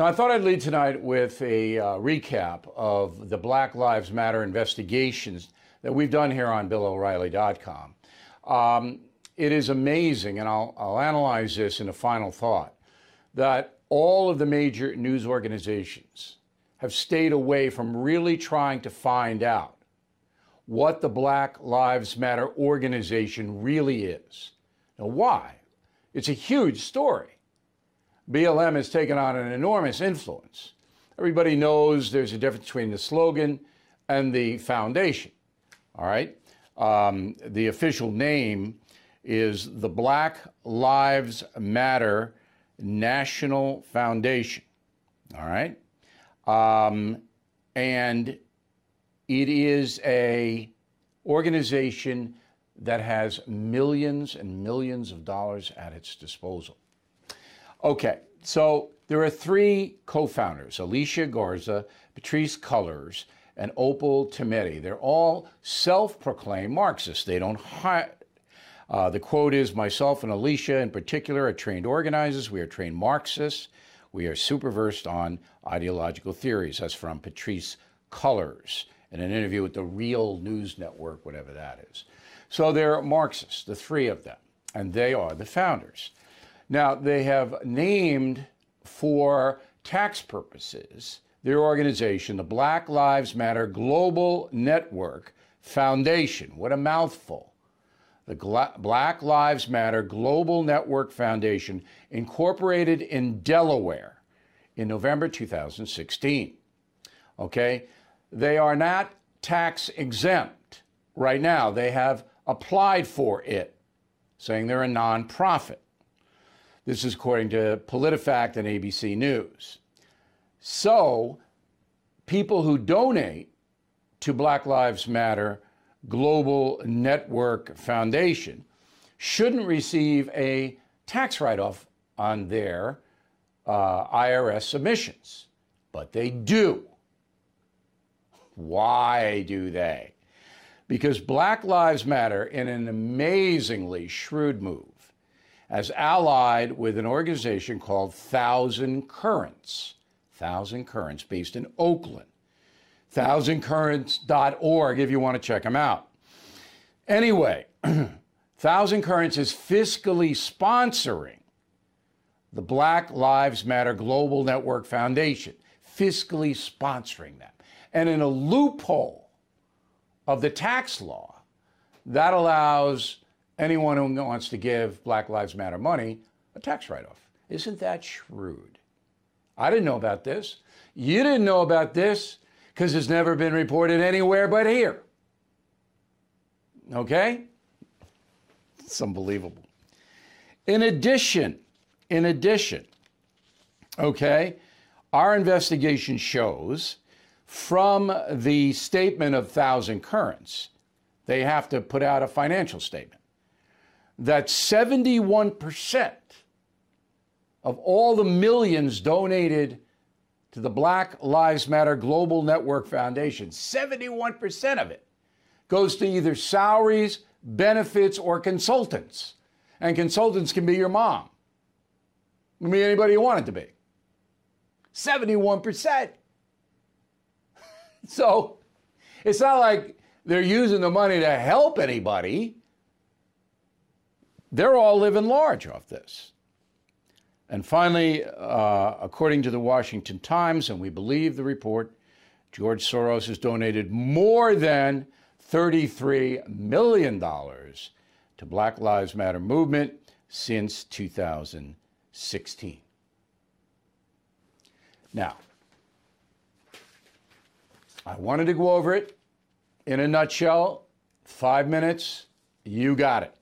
Now, I thought I'd lead tonight with a recap of the Black Lives Matter investigations that we've done here on BillO'Reilly.com. It is amazing, and I'll analyze this in a final thought, that all of the major news organizations have stayed away from really trying to find out what the Black Lives Matter organization really is. Now, why? It's a huge story. BLM has taken on an enormous influence. Everybody knows there's a difference between the slogan and the foundation, all right? The official name is the Black Lives Matter National Foundation, all right? And it is a organization that has millions and millions of dollars at its disposal. Okay, so there are three co-founders, Alicia Garza, Patrisse Cullors, and Opal Tometi. They're all self-proclaimed Marxists. They don't hide. The quote is, myself and Alicia in particular are trained organizers. We are trained Marxists. We are super versed on ideological theories. That's from Patrisse Cullors in an interview with the Real News Network, whatever that is. So they're Marxists, the three of them, and they are the founders. Now, they have named for tax purposes their organization, the Black Lives Matter Global Network Foundation. What a mouthful. The Black Lives Matter Global Network Foundation, incorporated in Delaware in November 2016. Okay? They are not tax exempt right now. They have applied for it, saying they're a nonprofit. This is according to PolitiFact and ABC News. So, people who donate to Black Lives Matter Global Network Foundation shouldn't receive a tax write-off on their IRS submissions, but they do. Why do they? Because Black Lives Matter, in an amazingly shrewd move, has allied with an organization called Thousand Currents. Thousand Currents, based in Oakland. thousandcurrents.org if you want to check them out. Anyway, Thousand Currents is fiscally sponsoring the Black Lives Matter Global Network Foundation, fiscally sponsoring them. And in a loophole of the tax law, that allows anyone who wants to give Black Lives Matter money a tax write-off. Isn't that shrewd? I didn't know about this. You didn't know about this because it's never been reported anywhere but here. Okay? It's unbelievable. In addition, okay, our investigation shows from the statement of Thousand Currents, they have to put out a financial statement, that 71% of all the millions donated to the Black Lives Matter Global Network Foundation, 71% of it goes to either salaries, benefits, or consultants. And consultants can be your mom. It can be anybody you want it to be. 71%. So it's not like they're using the money to help anybody. They're all living large off this. And finally, according to the Washington Times, and we believe the report, George Soros has donated more than $33 million to Black Lives Matter movement since 2016. Now, I wanted to go over it in a nutshell, 5 minutes, you got it.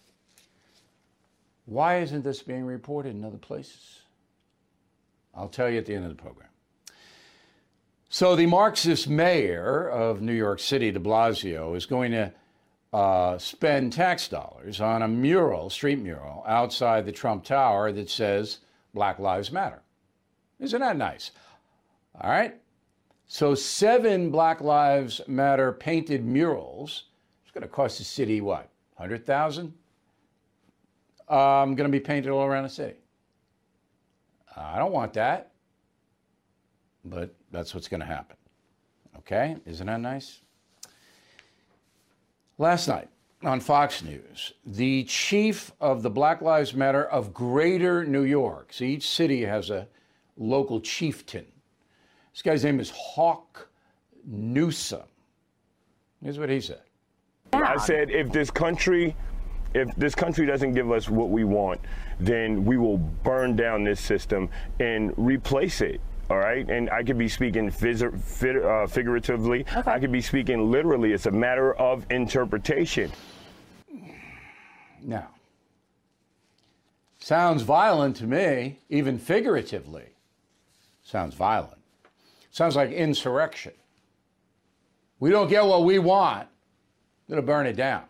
Why isn't this being reported in other places? I'll tell you at the end of the program. So the Marxist mayor of New York City, de Blasio, is going to spend tax dollars on a mural, street mural, outside the Trump Tower that says Black Lives Matter. Isn't that nice? All right. So 7 Black Lives Matter painted murals. It's going to cost the city, what, $100,000? Going to be painted all around the city. I don't want that. but that's what's going to happen. Okay? Isn't that nice? Last night on Fox News, the chief of the Black Lives Matter of Greater New York, so each city has a local chieftain. This guy's name is Hawk Newsome. Here's what he said. I said, if this country doesn't give us what we want, then we will burn down this system and replace it. All right, and I could be speaking figuratively. Okay. I could be speaking literally. It's a matter of interpretation. Now, sounds violent to me, even figuratively. Sounds violent. Sounds like insurrection. We don't get what we want, we're going to burn it down.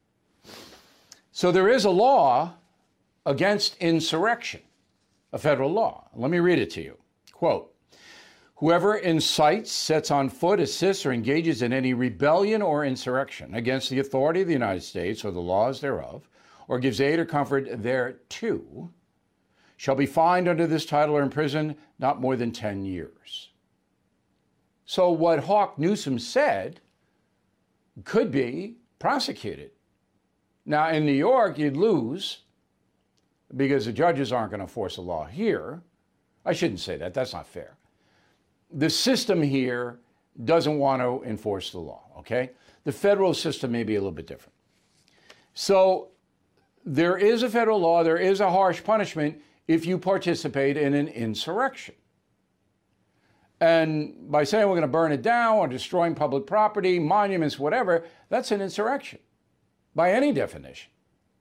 So there is a law against insurrection, a federal law. Let me read it to you. Quote, whoever incites, sets on foot, assists, or engages in any rebellion or insurrection against the authority of the United States or the laws thereof, or gives aid or comfort thereto, shall be fined under this title or imprisoned not more than 10 years. So what Hawk Newsome said could be prosecuted. Now, in New York, you'd lose because the judges aren't going to enforce the law here. I shouldn't say that. That's not fair. The system here doesn't want to enforce the law, okay? The federal system may be a little bit different. So there is a federal law. There is a harsh punishment if you participate in an insurrection. And by saying we're going to burn it down or destroying public property, monuments, whatever, that's an insurrection by any definition.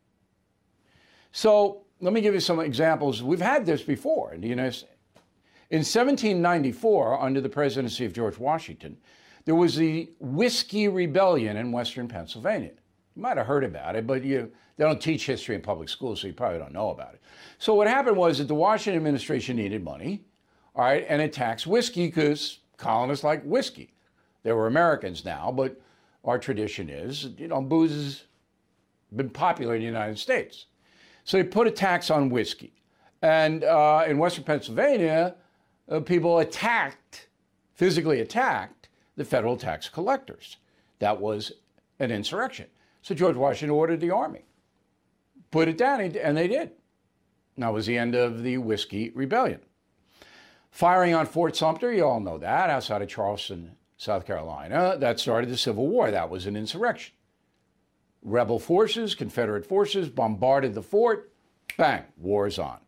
So let me give you some examples. We've had this before in the United States. In 1794, under the presidency of George Washington, there was the Whiskey Rebellion in western Pennsylvania. You might have heard about it, but they don't teach history in public schools, so you probably don't know about it. So what happened was that the Washington administration needed money, all right, and it taxed whiskey because colonists like whiskey. They were Americans now, but our tradition is, booze has been popular in the United States. So they put a tax on whiskey. And in western Pennsylvania, people physically attacked the federal tax collectors. That was an insurrection. So George Washington ordered the army, put it down, and they did. That was the end of the Whiskey Rebellion. Firing on Fort Sumter, you all know that, outside of Charleston, South Carolina, that started the Civil War. That was an insurrection. Rebel forces, Confederate forces, bombarded the fort. Bang, war's on.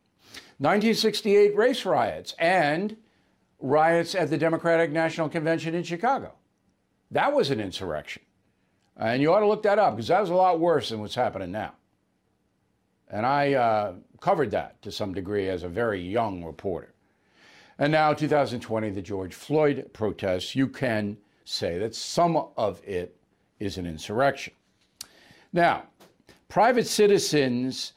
1968 race riots and riots at the Democratic National Convention in Chicago. That was an insurrection. And you ought to look that up because that was a lot worse than what's happening now. And I covered that to some degree as a very young reporter. And now, 2020, the George Floyd protests, you can say that some of it is an insurrection. Now, private citizens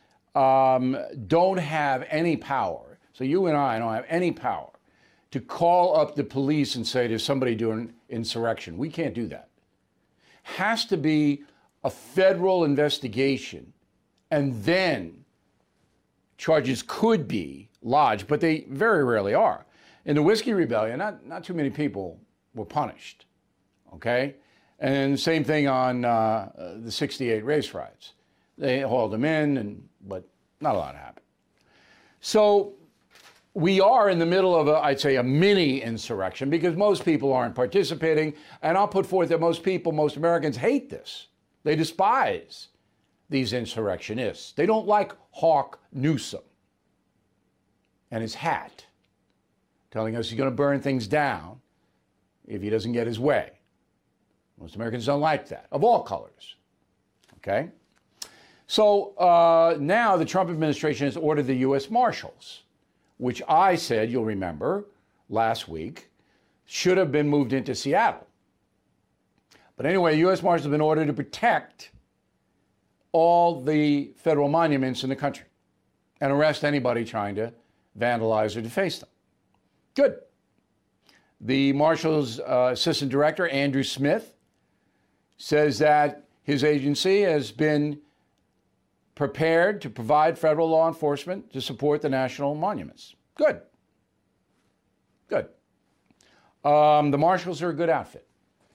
don't have any power. So you and I don't have any power to call up the police and say there's somebody doing insurrection. We can't do that. Has to be a federal investigation, and then charges could be lodged, but they very rarely are. In the Whiskey Rebellion, not too many people were punished, okay? And same thing on the 68 race riots. They hauled them in, but not a lot happened. So we are in the middle of, I'd say, a mini insurrection because most people aren't participating. And I'll put forth that most Americans hate this. They despise these insurrectionists. They don't like Hawk Newsome and his hat telling us he's going to burn things down if he doesn't get his way. Most Americans don't like that, of all colors. Okay? So now the Trump administration has ordered the U.S. Marshals, which I said, you'll remember, last week, should have been moved into Seattle. But anyway, U.S. Marshals have been ordered to protect all the federal monuments in the country and arrest anybody trying to vandalize or deface them. Good. The Marshals Assistant Director, Andrew Smith, says that his agency has been prepared to provide federal law enforcement to support the national monuments. Good. Good. The marshals are a good outfit.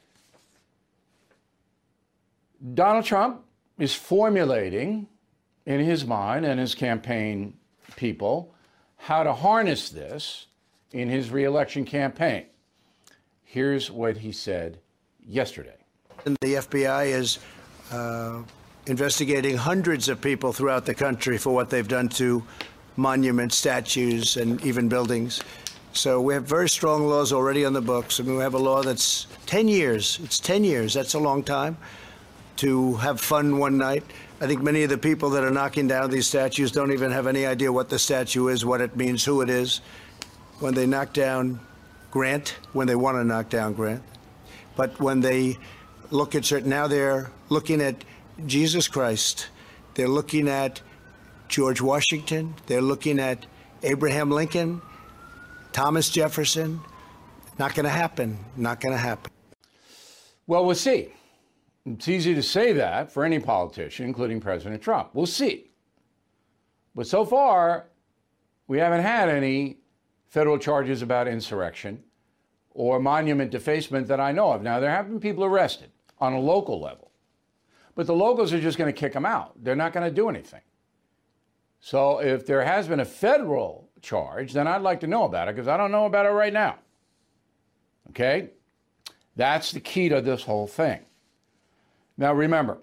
Donald Trump is formulating in his mind and his campaign people how to harness this in his reelection campaign. Here's what he said yesterday. The FBI is investigating hundreds of people throughout the country for what they've done to monuments, statues, and even buildings. So we have very strong laws already on the books. I mean, we have a law that's 10 years. It's 10 years. That's a long time to have fun one night. I think many of the people that are knocking down these statues don't even have any idea what the statue is, what it means, who it is. When they knock down Grant, when they want to knock down Grant, but when they look at certain, now they're looking at Jesus Christ, they're looking at George Washington, they're looking at Abraham Lincoln, Thomas Jefferson. Not going to happen. Not going to happen. Well, we'll see. It's easy to say that for any politician, including President Trump. We'll see. But so far, we haven't had any federal charges about insurrection or monument defacement that I know of. Now, there have been people arrested on a local level, but the locals are just going to kick them out. They're not going to do anything. So if there has been a federal charge, then I'd like to know about it, because I don't know about it right now. Okay? That's the key to this whole thing. Now, remember,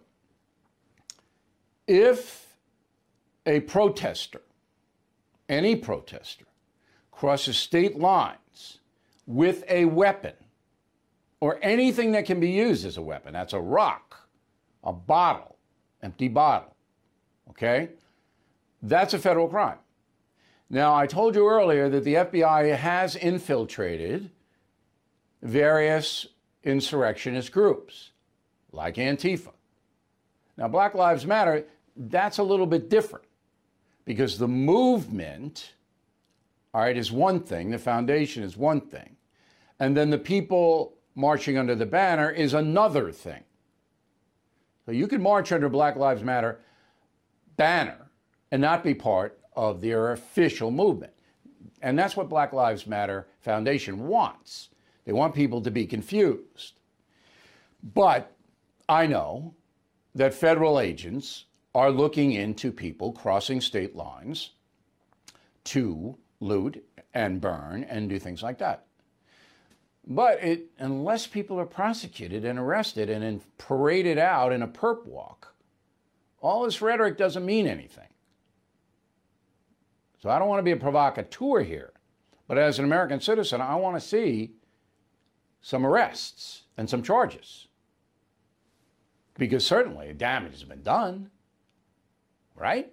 if a protester, any protester, crosses state lines with a weapon or anything that can be used as a weapon, that's a rock, a bottle, empty bottle, okay? That's a federal crime. Now, I told you earlier that the FBI has infiltrated various insurrectionist groups, like Antifa. Now, Black Lives Matter, that's a little bit different, because the movement, all right, is one thing, the foundation is one thing, and then the people marching under the banner is another thing. So you can march under Black Lives Matter banner and not be part of their official movement. And that's what Black Lives Matter Foundation wants. They want people to be confused. But I know that federal agents are looking into people crossing state lines to loot and burn and do things like that. But unless people are prosecuted and arrested and then paraded out in a perp walk, all this rhetoric doesn't mean anything. So I don't want to be a provocateur here, but as an American citizen, I want to see some arrests and some charges, because certainly damage has been done, right?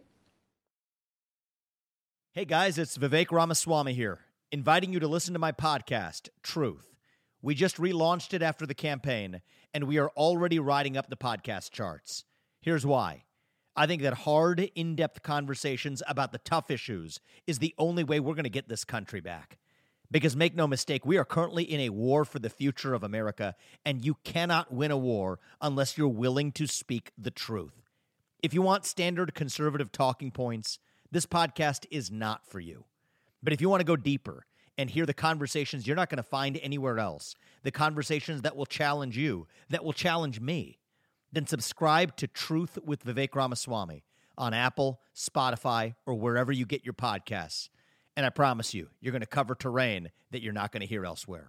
Hey guys, it's Vivek Ramaswamy here, inviting you to listen to my podcast, Truth. We just relaunched it after the campaign, and we are already riding up the podcast charts. Here's why. I think that hard, in-depth conversations about the tough issues is the only way we're going to get this country back. Because make no mistake, we are currently in a war for the future of America, and you cannot win a war unless you're willing to speak the truth. If you want standard conservative talking points, this podcast is not for you. But if you want to go deeper and hear the conversations you're not going to find anywhere else, the conversations that will challenge you, that will challenge me, then subscribe to Truth with Vivek Ramaswamy on Apple, Spotify, or wherever you get your podcasts. And I promise you, you're going to cover terrain that you're not going to hear elsewhere.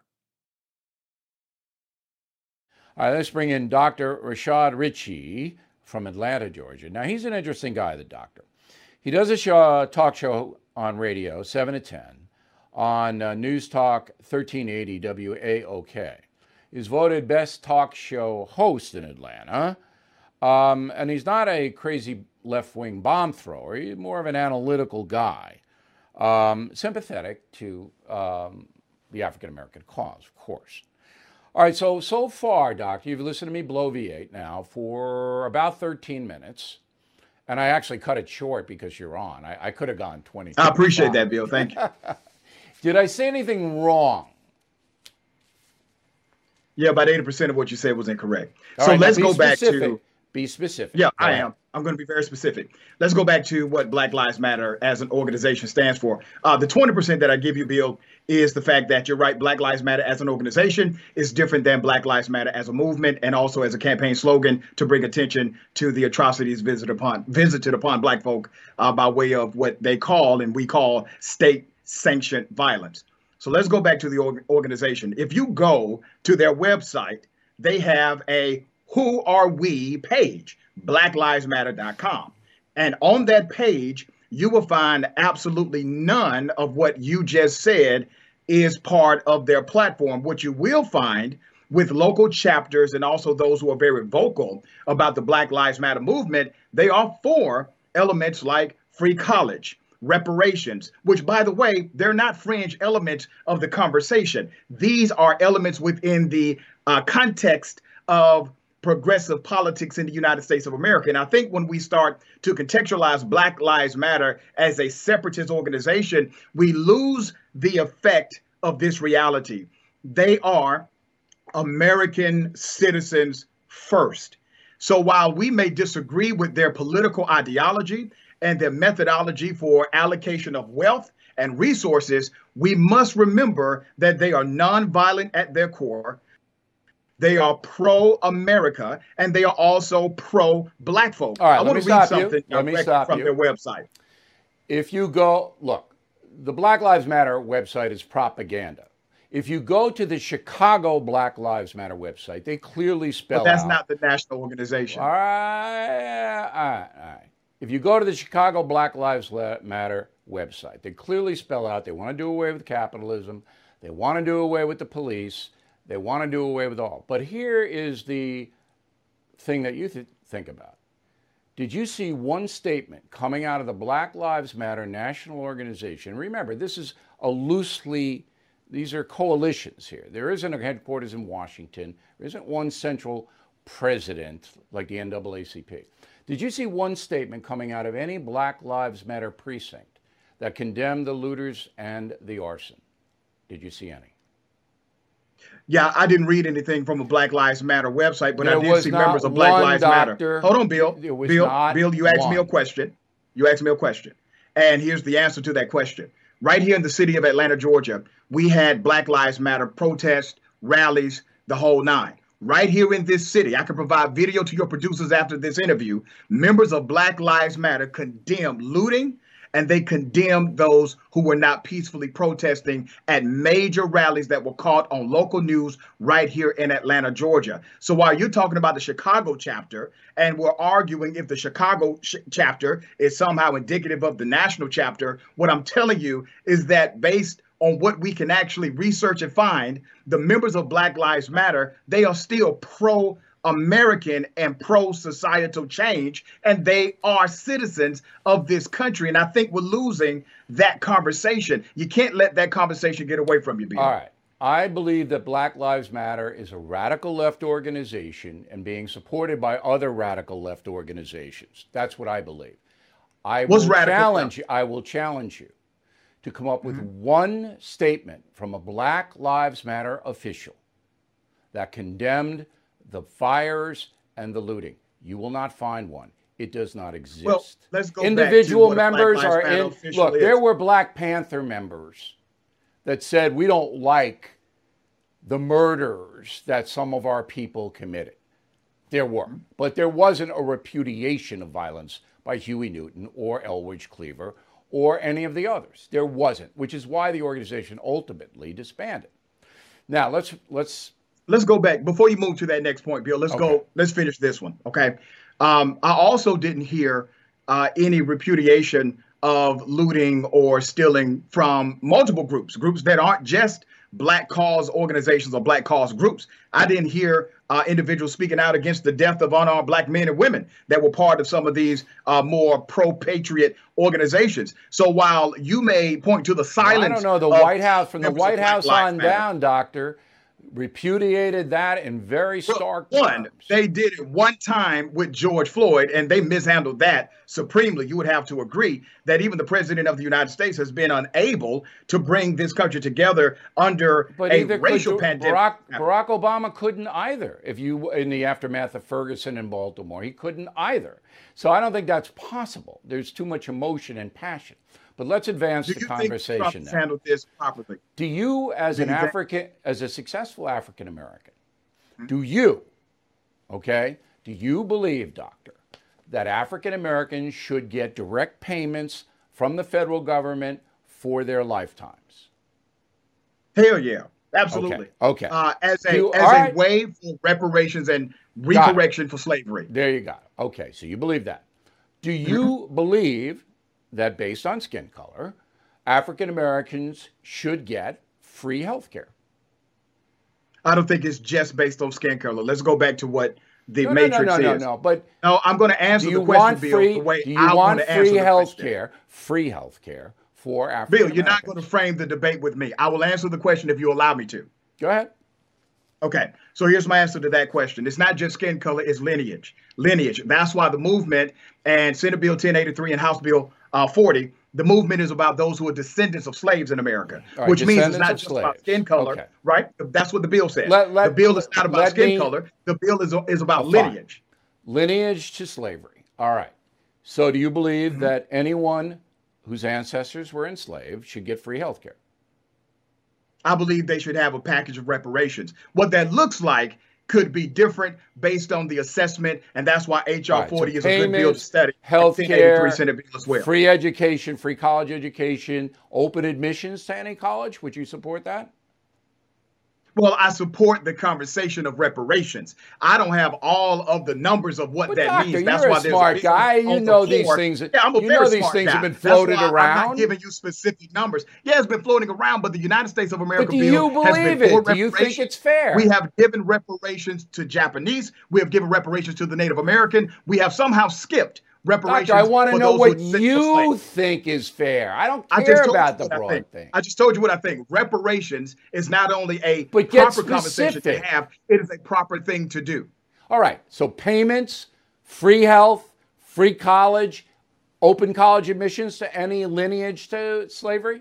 All right, let's bring in Dr. Rashad Richey from Atlanta, Georgia. Now, he's an interesting guy, the doctor. He does a talk show on radio, 7 to 10, on News Talk 1380 WAOK. He's voted best talk show host in Atlanta. And he's not a crazy left-wing bomb thrower. He's more of an analytical guy, sympathetic to the African-American cause, of course. All right, so far, Doctor, you've listened to me blow V8 now for about 13 minutes. And I actually cut it short because you're on. I could have gone 20. I appreciate that, Bill. Thank you. Did I say anything wrong? Yeah, about 80% of what you said was incorrect. All so right, let's be go back specific. to. Be specific. Yeah, Go I ahead. am. I'm going to be very specific. Let's go back to what Black Lives Matter as an organization stands for. The 20% that I give you, Bill, is the fact that you're right. Black Lives Matter as an organization is different than Black Lives Matter as a movement and also as a campaign slogan to bring attention to the atrocities visited upon Black folk by way of what they call and we call state-sanctioned violence. So let's go back to the organization. If you go to their website, they have a Who Are We page, blacklivesmatter.com. And on that page, you will find absolutely none of what you just said is part of their platform. What you will find with local chapters and also those who are very vocal about the Black Lives Matter movement, they are for elements like free college, reparations, which, by the way, they're not fringe elements of the conversation. These are elements within the context of progressive politics in the United States of America. And I think when we start to contextualize Black Lives Matter as a separatist organization, we lose the effect of this reality. They are American citizens first. So while we may disagree with their political ideology and their methodology for allocation of wealth and resources, we must remember that they are nonviolent at their core. They are pro-America, and they are also pro-Black folk. All right, I want to read something from their website. If you go, look, the Black Lives Matter website is propaganda. If you go to the Chicago Black Lives Matter website, they clearly spell out. But that's not the national organization. All right. If you go to the Chicago Black Lives Matter website, they clearly spell out they want to do away with capitalism. They want to do away with the police. They want to do away with all. But here is the thing that you think about. Did you see one statement coming out of the Black Lives Matter national organization? Remember, this is these are coalitions here. There isn't a headquarters in Washington. There isn't one central president like the NAACP. Did you see one statement coming out of any Black Lives Matter precinct that condemned the looters and the arson? Did you see any? Yeah, I didn't read anything from a Black Lives Matter website, but I did see members of Black Lives Matter. Hold on, Bill. Bill, you asked me a question. And here's the answer to that question. Right here in the city of Atlanta, Georgia, we had Black Lives Matter protests, rallies, the whole nine. Right here in this city, I can provide video to your producers after this interview. Members of Black Lives Matter condemned looting, and they condemned those who were not peacefully protesting at major rallies that were caught on local news right here in Atlanta, Georgia. So while you're talking about the Chicago chapter, and we're arguing if the Chicago chapter is somehow indicative of the national chapter, what I'm telling you is that based on what we can actually research and find, the members of Black Lives Matter, they are still pro-American and pro-societal change, and they are citizens of this country. And I think we're losing that conversation. You can't let that conversation get away from you, Bill. All right. I believe that Black Lives Matter is a radical left organization and being supported by other radical left organizations. That's what I believe. I will challenge you to come up with one statement from a Black Lives Matter official that condemned the fires and the looting. You will not find one. It does not exist. Well, let's go Individual back to members what a Black are Lives in. Matter official Look, is. there were Black Panther members that said we don't like the murders that some of our people committed. There were, but there wasn't a repudiation of violence by Huey Newton or Elwood Cleaver or any of the others. There wasn't, which is why the organization ultimately disbanded. Now let's go back before you move to that next point, Bill. Let's finish this one. Okay. I also didn't hear any repudiation of looting or stealing from multiple groups that aren't just Black cause organizations or Black cause groups. I didn't hear individuals speaking out against the death of unarmed Black men and women that were part of some of these more pro-patriot organizations. So while you may point to the silence, I don't know, the White House, from the White House on down, Doctor, repudiated that in very stark terms. They did it one time with George Floyd, and they mishandled that supremely. You would have to agree that even the president of the United States has been unable to bring this country together under a racial pandemic. Barack Obama couldn't either. If you, in the aftermath of Ferguson in Baltimore, he couldn't either. So I don't think that's possible. There's too much emotion and passion. But let's advance the conversation now. Handled this properly? Do you, as a successful African American, do you believe, doctor, that African Americans should get direct payments from the federal government for their lifetimes? Hell yeah, absolutely. Okay. As a way for reparations and recorrection for slavery. There you go. Okay, so you believe that. Do you believe that based on skin color, African Americans should get free health care? I don't think it's just based on skin color. Let's go back to what the matrix is. No, I'm going to answer the question, Bill, the way I want to answer the question. Free health care for African Americans? Bill, you're not going to frame the debate with me. I will answer the question if you allow me to. Go ahead. Okay, so here's my answer to that question. It's not just skin color, it's lineage. Lineage. That's why the movement and Senate Bill 1083 and House Bill 40, the movement is about those who are descendants of slaves in America, which means it's not just about skin color, right? That's what the bill says. The bill is not about skin color. The bill is about lineage. Lineage to slavery. All right. So do you believe that anyone whose ancestors were enslaved should get free health care? I believe they should have a package of reparations. What that looks like could be different based on the assessment, and that's why HR 40 is a good bill to study. Health care, free education, free college education, open admissions to any college. Would you support that? Well, I support the conversation of reparations. I don't have all of the numbers of what that means. That's why there's a smart guy. You know these things. Yeah, I'm a very smart guy. Have been floated around. I'm not giving you specific numbers. Yeah, it's been floating around, but the United States of America bill has been for reparations. Do you think it's fair? We have given reparations to Japanese. We have given reparations to the Native American. We have somehow skipped reparations. Doctor, I want to know what you think is fair. I don't care about the broad thing. I just told you what I think. Reparations is not only a proper conversation to have, it is a proper thing to do. All right. So payments, free health, free college, open college admissions to any lineage to slavery?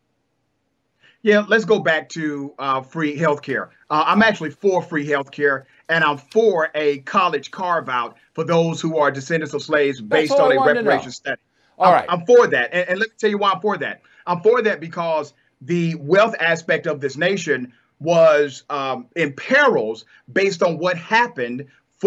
Yeah, let's go back to free health care. I'm actually for free health care, and I'm for a college carve-out for those who are descendants of slaves based on a reparation study. All right. I'm for that. And let me tell you why I'm for that. I'm for that because the wealth aspect of this nation was in perils based on what happened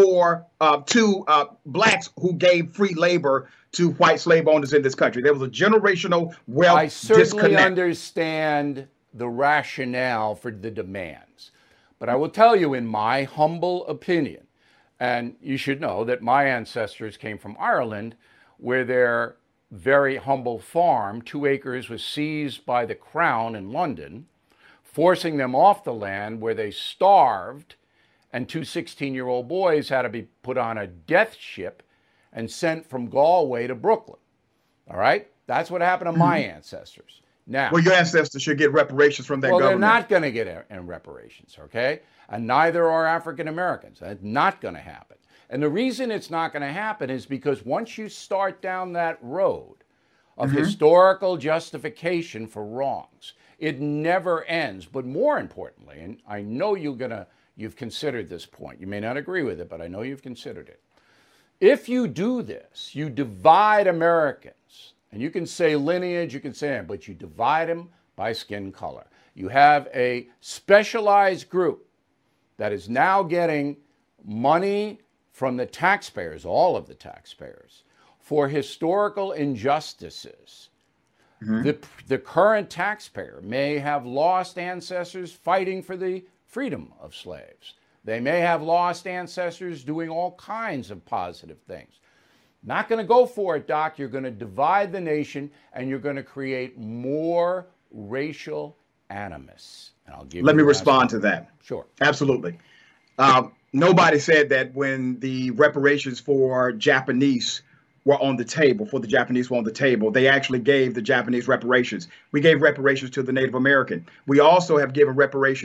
to blacks who gave free labor to white slave owners in this country. There was a generational wealth disconnect. I certainly understand the rationale for the demands. But I will tell you, in my humble opinion, and you should know that my ancestors came from Ireland, where their very humble farm, 2 acres, was seized by the Crown in London, forcing them off the land where they starved, and 2 16-year-old boys had to be put on a death ship and sent from Galway to Brooklyn. All right? That's what happened to my ancestors. Now, well, your ancestors should get reparations from that government. Well, they're not going to get reparations, okay? And neither are African Americans. That's not going to happen. And the reason it's not going to happen is because once you start down that road of historical justification for wrongs, it never ends. But more importantly, and I know you've considered this point. You may not agree with it, but I know you've considered it. If you do this, you divide Americans. And you can say lineage, you can say it, but you divide them by skin color. You have a specialized group that is now getting money from the taxpayers, all of the taxpayers, for historical injustices. The current taxpayer may have lost ancestors fighting for the freedom of slaves. They may have lost ancestors doing all kinds of positive things. Not going to go for it, Doc. You're going to divide the nation, and you're going to create more racial animus. And I'll give Let me respond to that. Sure. Absolutely. Nobody said that when the reparations for Japanese were on the table, they actually gave the Japanese reparations. We gave reparations to the Native American. We also have given reparations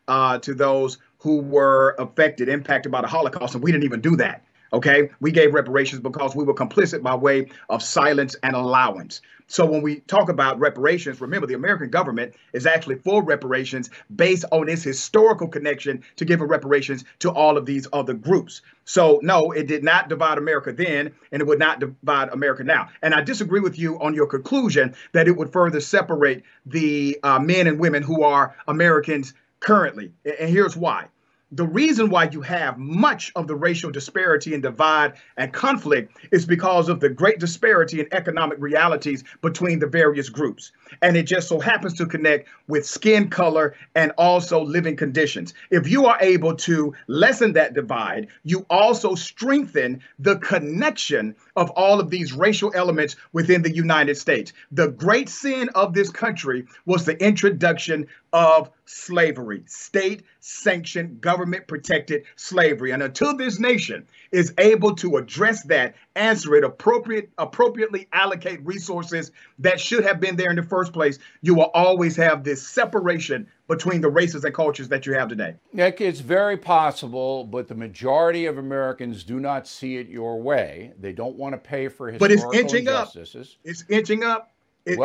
to those who were impacted by the Holocaust, and we didn't even do that. Okay, we gave reparations because we were complicit by way of silence and allowance. So when we talk about reparations, remember the American government is actually for reparations based on its historical connection to giving reparations to all of these other groups. So no, it did not divide America then, and it would not divide America now. And I disagree with you on your conclusion that it would further separate the men and women who are Americans currently. And here's why. The reason why you have much of the racial disparity and divide and conflict is because of the great disparity in economic realities between the various groups. And it just so happens to connect with skin color and also living conditions. If you are able to lessen that divide, you also strengthen the connection of all of these racial elements within the United States. The great sin of this country was the introduction of slavery, state-sanctioned, government-protected slavery. And until this nation is able to address that, answer it, appropriately allocate resources that should have been there in the first place, you will always have this separation between the races and cultures that you have today. Nick, it's very possible, but the majority of Americans do not see it your way. They don't want to pay for historical injustices. It's inching up. It's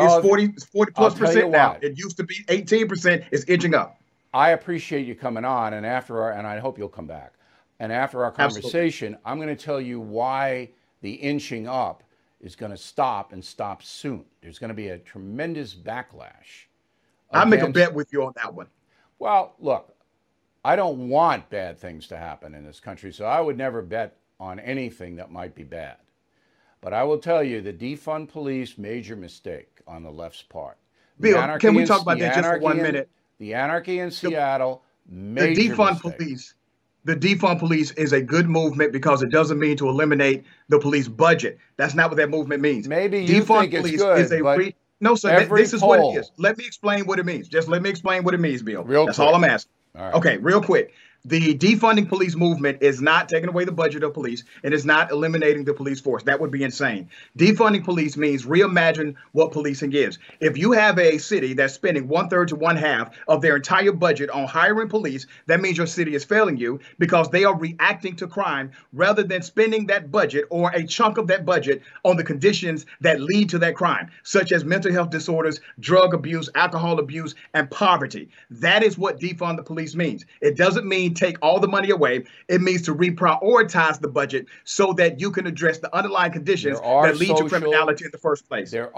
40 plus percent now. It used to be 18%. It's inching up. I appreciate you coming on, and I hope you'll come back. And after our conversation, I'm going to tell you why the inching up is going to stop and stop soon. There's going to be a tremendous backlash. I'll make a bet with you on that one. Well, look, I don't want bad things to happen in this country, so I would never bet on anything that might be bad. But I will tell you, the defund police, major mistake on the left's part. Bill, can we talk about that just for 1 minute? The anarchy in Seattle, major mistake. The defund police is a good movement because it doesn't mean to eliminate the police budget. That's not what that movement means. Maybe you think it's good, but no, sir, this is what it is. Let me explain what it means. Just let me explain what it means, Bill. That's all I'm asking. All right. Okay, real quick. The defunding police movement is not taking away the budget of police, and it's not eliminating the police force. That would be insane. Defunding police means reimagine what policing is. If you have a city that's spending 1/3 to 1/2 of their entire budget on hiring police, that means your city is failing you because they are reacting to crime rather than spending that budget or a chunk of that budget on the conditions that lead to that crime, such as mental health disorders, drug abuse, alcohol abuse, and poverty. That is what defund the police means. It doesn't mean take all the money away. It means to reprioritize the budget so that you can address the underlying conditions that lead to criminality in the first place. There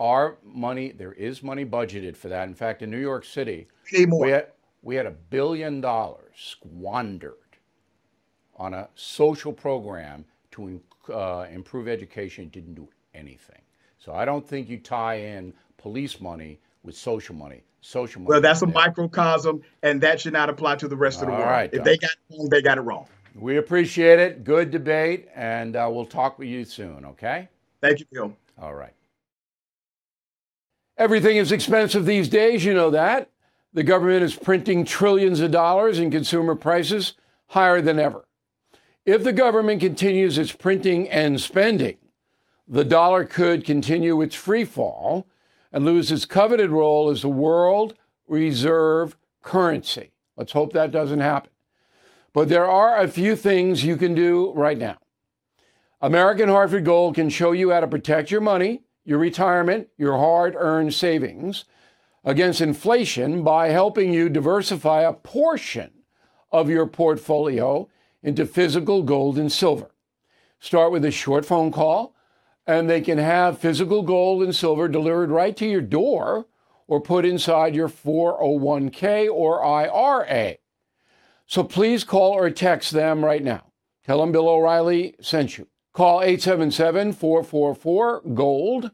is money budgeted for that. In fact, in New York City, we had $1 billion squandered on a social program to improve education. It didn't do anything. So I don't think you tie in police money with social money. Well, that's a microcosm, and that should not apply to the rest of the world. Right, if they got it wrong, they got it wrong. We appreciate it. Good debate, and we'll talk with you soon, okay? Thank you, Bill. All right. Everything is expensive these days, you know that. The government is printing trillions of dollars and consumer prices higher than ever. If the government continues its printing and spending, the dollar could continue its free fall and lose its coveted role as the world reserve currency. Let's hope that doesn't happen. But there are a few things you can do right now. American Hartford Gold can show you how to protect your money, your retirement, your hard-earned savings against inflation by helping you diversify a portion of your portfolio into physical gold and silver. Start with a short phone call, and they can have physical gold and silver delivered right to your door or put inside your 401k or IRA. So please call or text them right now. Tell them Bill O'Reilly sent you. Call 877-444-GOLD,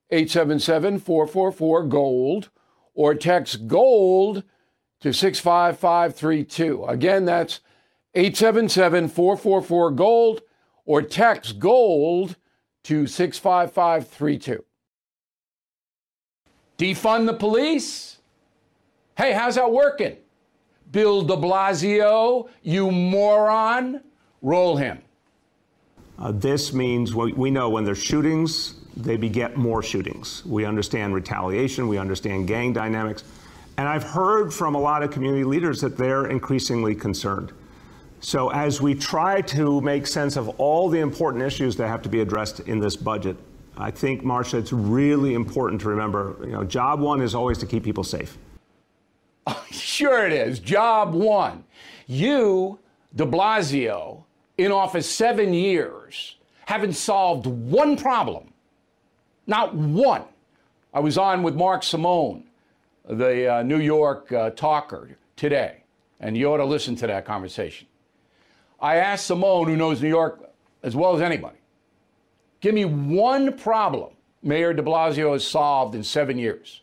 877-444-GOLD, or text GOLD to 65532. Again, that's 877-444-GOLD, or text GOLD to 65532. Defund the police? Hey, how's that working? Bill de Blasio, you moron. Roll him. This means we know when there's shootings, they beget more shootings. We understand retaliation. We understand gang dynamics. And I've heard from a lot of community leaders that they're increasingly concerned. So as we try to make sense of all the important issues that have to be addressed in this budget, I think, Marcia, it's really important to remember, job one is always to keep people safe. Sure it is. Job one. You, de Blasio, in office 7 years, haven't solved one problem. Not one. I was on with Mark Simone, the New York talker, today, and you ought to listen to that conversation. I asked Simone, who knows New York as well as anybody, give me one problem Mayor de Blasio has solved in 7 years.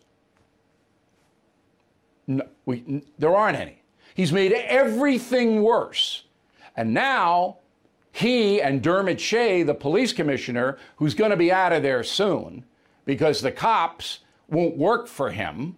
No, there aren't any. He's made everything worse. And now he and Dermot Shea, the police commissioner, who's going to be out of there soon because the cops won't work for him,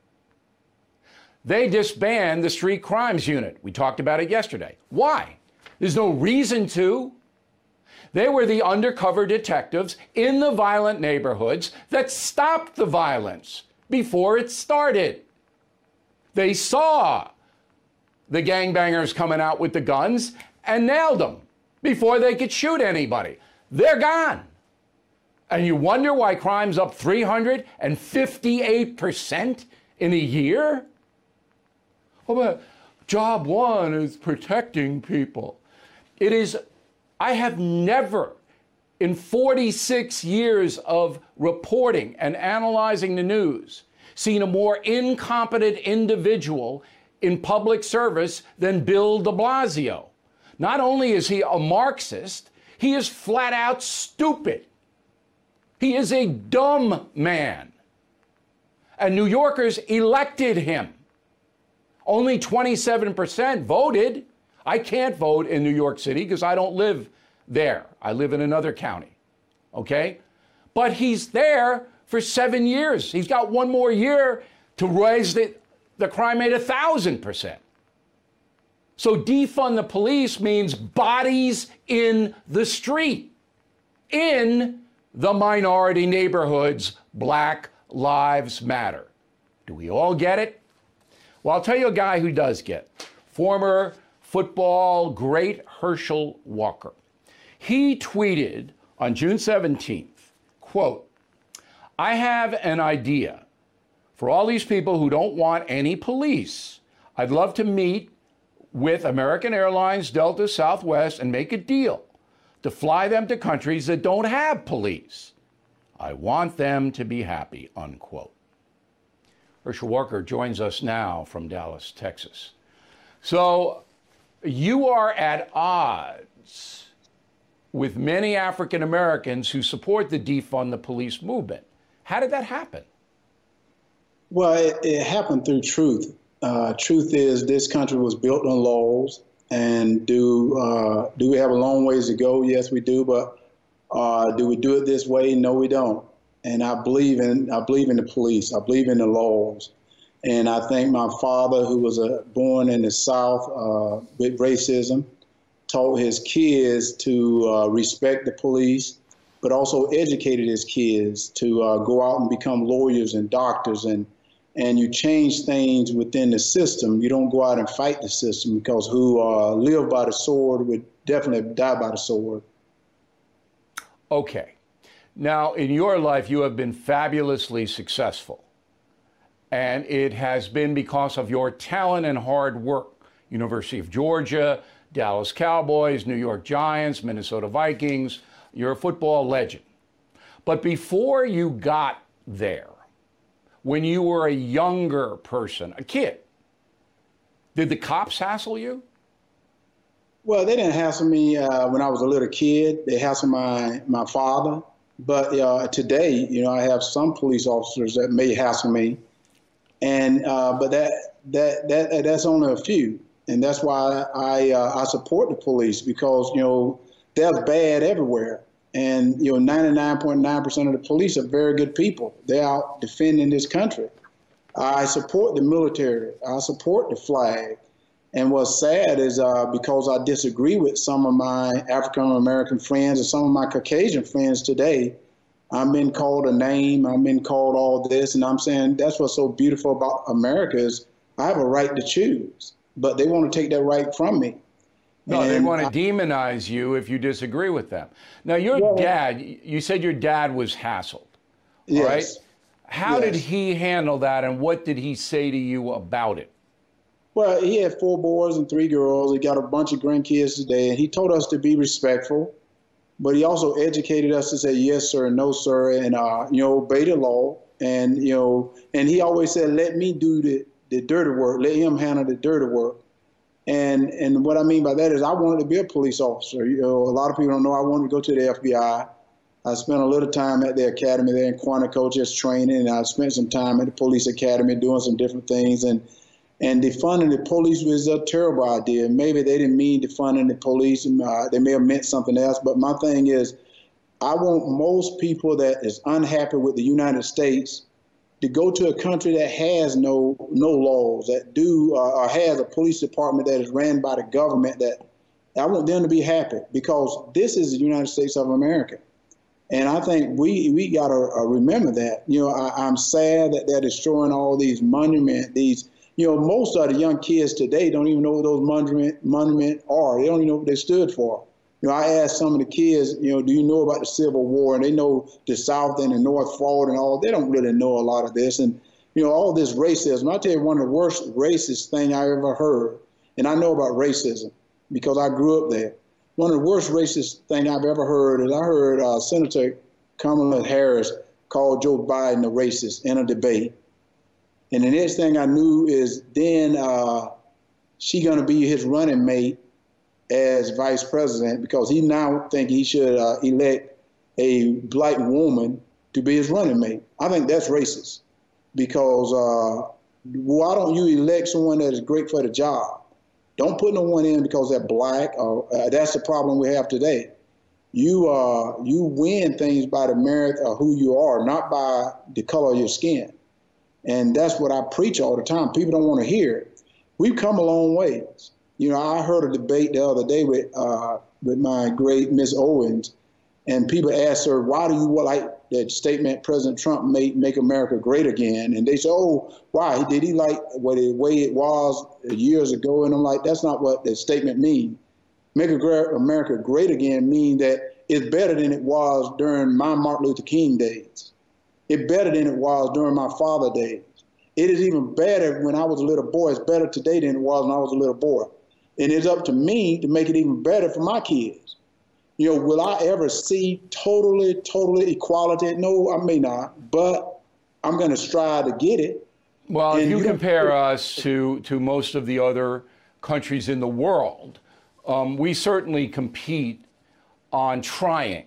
they disbanded the street crimes unit. We talked about it yesterday. Why? There's no reason to. They were the undercover detectives in the violent neighborhoods that stopped the violence before it started. They saw the gangbangers coming out with the guns and nailed them before they could shoot anybody. They're gone. And you wonder why crime's up 358% in a year? Well, job one is protecting people. It is, I have never, in 46 years of reporting and analyzing the news, seen a more incompetent individual in public service than Bill de Blasio. Not only is he a Marxist, he is flat out stupid. He is a dumb man. And New Yorkers elected him. Only 27% voted. I can't vote in New York City because I don't live there. I live in another county, okay? But he's there for 7 years. He's got one more year to raise the crime rate 1,000%. So defund the police means bodies in the street, in the minority neighborhoods. Black Lives Matter. Do we all get it? Well, I'll tell you a guy who does get it. Former football great Herschel Walker. He tweeted on June 17th, quote, "I have an idea for all these people who don't want any police. I'd love to meet with American Airlines, Delta, Southwest, and make a deal to fly them to countries that don't have police. I want them to be happy," unquote. Herschel Walker joins us now from Dallas, Texas. So you are at odds with many African Americans who support the defund the police movement. How did that happen? Well, it happened through truth. Truth is this country was built on laws. And do we have a long ways to go? Yes, we do. But do we do it this way? No, we don't. And I believe in the police. I believe in the laws. And I think my father, who was born in the South with racism, taught his kids to respect the police, but also educated his kids to go out and become lawyers and doctors. And you change things within the system. You don't go out and fight the system, because who live by the sword would definitely die by the sword. Okay. Now, in your life, you have been fabulously successful. And it has been because of your talent and hard work. University of Georgia, Dallas Cowboys, New York Giants, Minnesota Vikings. You're a football legend. But before you got there, when you were a younger person, a kid, did the cops hassle you? Well, they didn't hassle me when I was a little kid. They hassled my father. But today, I have some police officers that may hassle me, and but that's only a few, and that's why I support the police, because they're bad everywhere, and 99.9% of the police are very good people. They're out defending this country. I support the military. I support the flag. And what's sad is because I disagree with some of my African-American friends and some of my Caucasian friends today, I'm been called a name. I'm been called all this. And I'm saying that's what's so beautiful about America is I have a right to choose, but they want to take that right from me. No, they want to demonize you if you disagree with them. Now, your dad, you said your dad was hassled, yes. right? How did he handle that, and what did he say to you about it? Well, he had 4 boys and 3 girls. He got a bunch of grandkids today, and he told us to be respectful, but he also educated us to say yes, sir, and no, sir, and, obey the law. And, and he always said, let me do the dirty work. Let him handle the dirty work. And what I mean by that is I wanted to be a police officer. A lot of people don't know I wanted to go to the FBI. I spent a little time at the academy there in Quantico just training, and I spent some time at the police academy doing some different things. And defunding the police was a terrible idea. Maybe they didn't mean defunding the police. They may have meant something else. But my thing is I want most people that is unhappy with the United States to go to a country that has no laws, that or has a police department that is ran by the government. That I want them to be happy, because this is the United States of America. And I think we got to remember that. I'm sad that they're destroying all these monuments. Most of the young kids today don't even know what those monuments are. They don't even know what they stood for. I asked some of the kids, do you know about the Civil War? And they know the South and the North fought and all. They don't really know a lot of this. And, all this racism. I'll tell you one of the worst racist thing I ever heard, and I know about racism because I grew up there. One of the worst racist thing I've ever heard is I heard Senator Kamala Harris call Joe Biden a racist in a debate. And the next thing I knew is then she going to be his running mate as vice president, because he now think he should elect a black woman to be his running mate. I think that's racist, because why don't you elect someone that is great for the job? Don't put no one in because they're black. That's the problem we have today. You win things by the merit of who you are, not by the color of your skin. And that's what I preach all the time. People don't want to hear it. We've come a long ways. I heard a debate the other day with my great Miss Owens, and people asked her, why do you like that statement President Trump made, make America great again? And they said, oh, why? Did he like the way it was years ago? And I'm like, that's not what the statement means. Make America great again mean that it's better than it was during my Martin Luther King days. It's better than it was during my father's days. It is even better when I was a little boy. It's better today than it was when I was a little boy. And it's up to me to make it even better for my kids. Will I ever see totally equality? No, I may not, but I'm going to strive to get it. Well, if you compare us to most of the other countries in the world, we certainly compete on trying.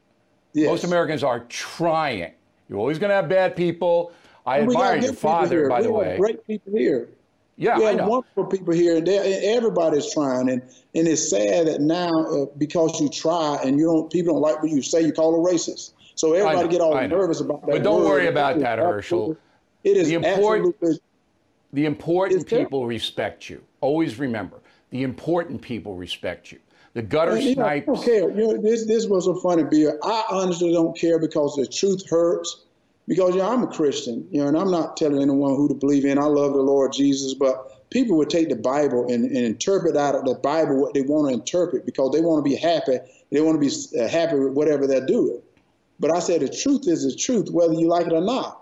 Yes. Most Americans are trying. You're always going to have bad people. I admire your father, by the way. Great people here. Yeah, we I have know. wonderful people here, and everybody's trying, and it's sad that now because you try and people don't like what you say, you call a racist. So everybody get all nervous about that. But don't worry about that, Herschel. It is absolutely. The important people respect you. Always remember, the important people respect you. The gutter snipes. I don't care. This was a funny bill. I honestly don't care, because the truth hurts. Because I'm a Christian, and I'm not telling anyone who to believe in. I love the Lord Jesus, but people would take the Bible and interpret out of the Bible what they want to interpret, because they want to be happy. They want to be happy with whatever they're doing. But I said the truth is the truth, whether you like it or not.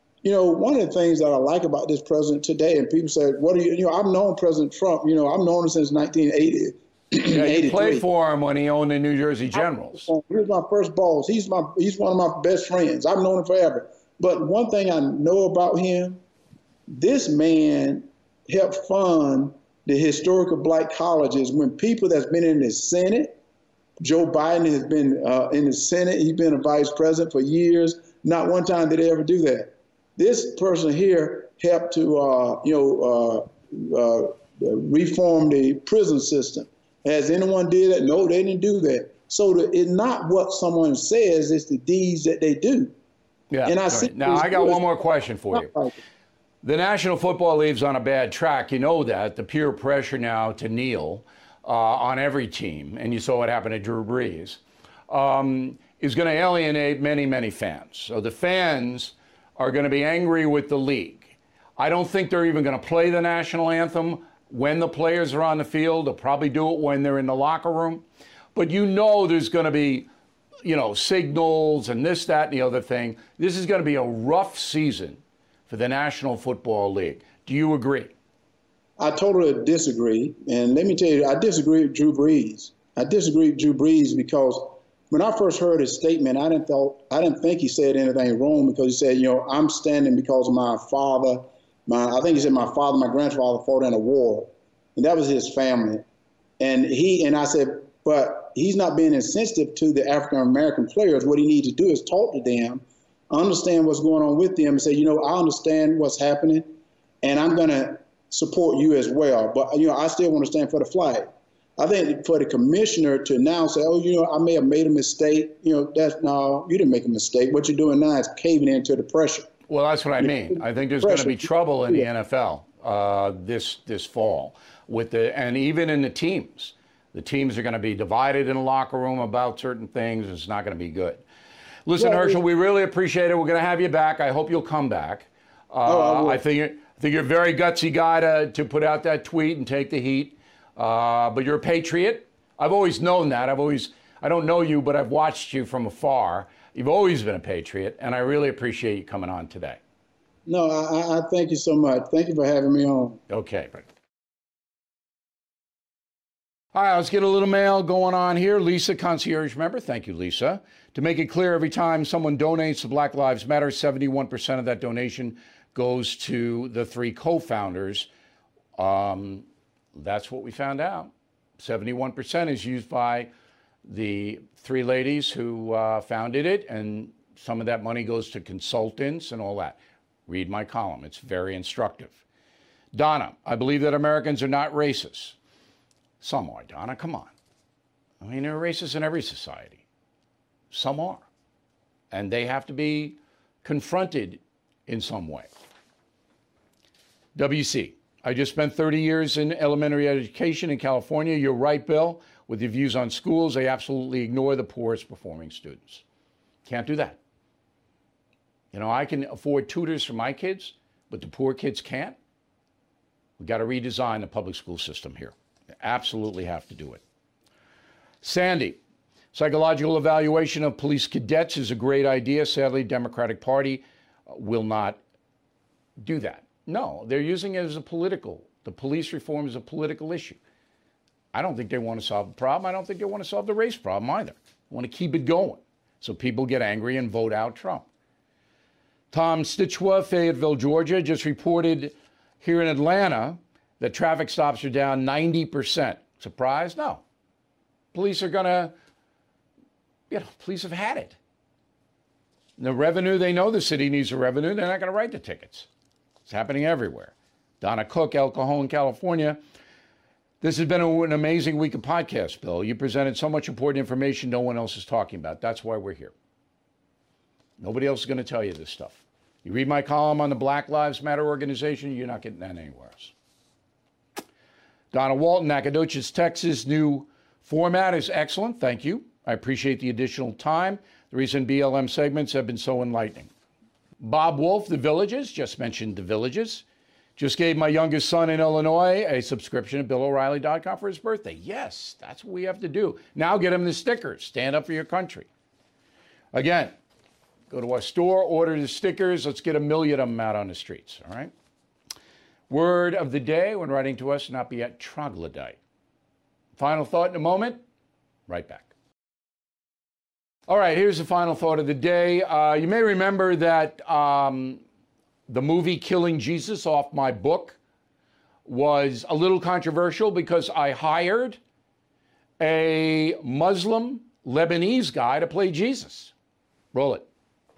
One of the things that I like about this president today, and people say, "What do you?" I've known President Trump. I've known him since 1980. Yeah, you played for him when he owned the New Jersey Generals. He was my first boss. He's one of my best friends. I've known him forever. But one thing I know about him, this man helped fund the historical black colleges when people that's been in the Senate. Joe Biden has been in the Senate. He's been a vice president for years. Not one time did they ever do that. This person here helped to, reform the prison system. Has anyone did that? No, they didn't do that. So it's not what someone says, it's the deeds that they do. Yeah. And Now, I got one more question for you. The National Football League's on a bad track. You know that. The peer pressure now to kneel on every team. And you saw what happened to Drew Brees. is going to alienate many, many fans. So the fans are going to be angry with the league. I don't think they're even going to play the national anthem when the players are on the field. They'll probably do it when they're in the locker room. But you know there's going to be, signals and this, that, and the other thing. This is going to be a rough season for the National Football League. Do you agree? I totally disagree. And let me tell you, I disagree with Drew Brees. I disagree with Drew Brees because when I first heard his statement, I didn't think he said anything wrong, because he said, I'm standing because of my father. I think he said my father, my grandfather fought in a war, and that was his family. And I said, but he's not being insensitive to the African-American players. What he needs to do is talk to them, understand what's going on with them, and say, I understand what's happening, and I'm going to support you as well. But, I still want to stand for the flag. I think for the commissioner to now say, I may have made a mistake, no, you didn't make a mistake. What you're doing now is caving into the pressure. Well, that's what I mean. I think there's going to be trouble in the NFL this fall and even in the teams. The teams are going to be divided in the locker room about certain things. It's not going to be good. Listen, Herschel, we really appreciate it. We're going to have you back. I hope you'll come back. I think you're a very gutsy guy to put out that tweet and take the heat. But you're a patriot. I've always known that. I don't know you, but I've watched you from afar. You've always been a patriot, and I really appreciate you coming on today. No, I thank you so much. Thank you for having me on. Okay. All right, let's get a little mail going on here. Lisa, concierge member. Thank you, Lisa. To make it clear, every time someone donates to Black Lives Matter, 71% of that donation goes to the three co-founders. That's what we found out. 71% is used by the three ladies who founded it, and some of that money goes to consultants and all that. Read my column. It's very instructive. Donna, I believe that Americans are not racist. Some are, Donna. Come on. I mean, there are racists in every society. Some are. And they have to be confronted in some way. WC, I just spent 30 years in elementary education in California. You're right, Bill. With your views on schools, they absolutely ignore the poorest performing students. Can't do that. I can afford tutors for my kids, but the poor kids can't. We've got to redesign the public school system here. Absolutely have to do it. Sandy, psychological evaluation of police cadets is a great idea. Sadly, Democratic Party will not do that. No, they're using it as the police reform is a political issue. I don't think they want to solve the problem. I don't think they want to solve the race problem either. They want to keep it going so people get angry and vote out Trump. Tom Stichwa, Fayetteville, Georgia, just reported here in Atlanta that traffic stops are down 90%. Surprise? No. Police are going to, police have had it. The revenue, they know the city needs the revenue. They're not going to write the tickets. It's happening everywhere. Donna Cook, El Cajon, California. This has been an amazing week of podcasts, Bill. You presented so much important information no one else is talking about. That's why we're here. Nobody else is going to tell you this stuff. You read my column on the Black Lives Matter organization, you're not getting that anywhere else. Donna Walton, Nacogdoches, Texas. New format is excellent. Thank you. I appreciate the additional time. The recent BLM segments have been so enlightening. Bob Wolf, The Villages, just mentioned The Villages. Just gave my youngest son in Illinois a subscription at BillO'Reilly.com for his birthday. Yes, that's what we have to do. Now get him the stickers. Stand up for your country. Again, go to our store, order the stickers. Let's get 1 million of them out on the streets, all right? Word of the day when writing to us, not be a troglodyte. Final thought in a moment. Right back. All right, here's the final thought of the day. You may remember that the movie Killing Jesus off my book was a little controversial because I hired a Muslim Lebanese guy to play Jesus. Roll it.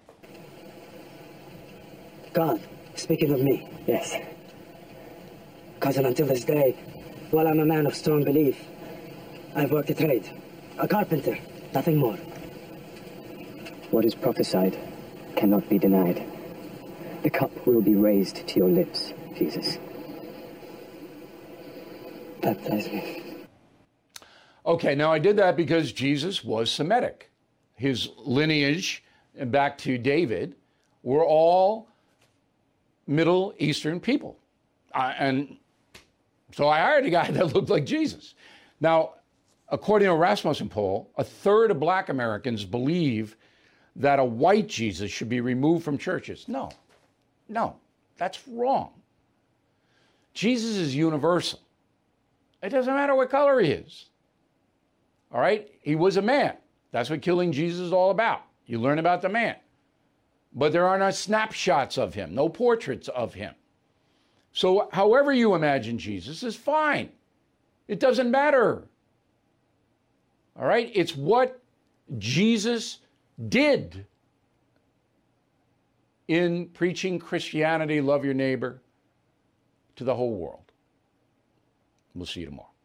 God, speaking of me, yes. Cousin, until this day, while I'm a man of strong belief, I've worked a trade, a carpenter, nothing more. What is prophesied cannot be denied. The cup will be raised to your lips, Jesus. Baptize me. Okay, now I did that because Jesus was Semitic. his lineage back to David, were all Middle Eastern people. And so I hired a guy that looked like Jesus. Now, according to a Rasmussen poll, a third of black Americans believe that a white Jesus should be removed from churches. No, that's wrong. Jesus is universal. It doesn't matter what color he is. All right? He was a man. That's what killing Jesus is all about. You learn about the man. But there are no snapshots of him, no portraits of him. So however you imagine Jesus is fine. It doesn't matter. All right? It's what Jesus did in preaching Christianity, love your neighbor, to the whole world. We'll see you tomorrow.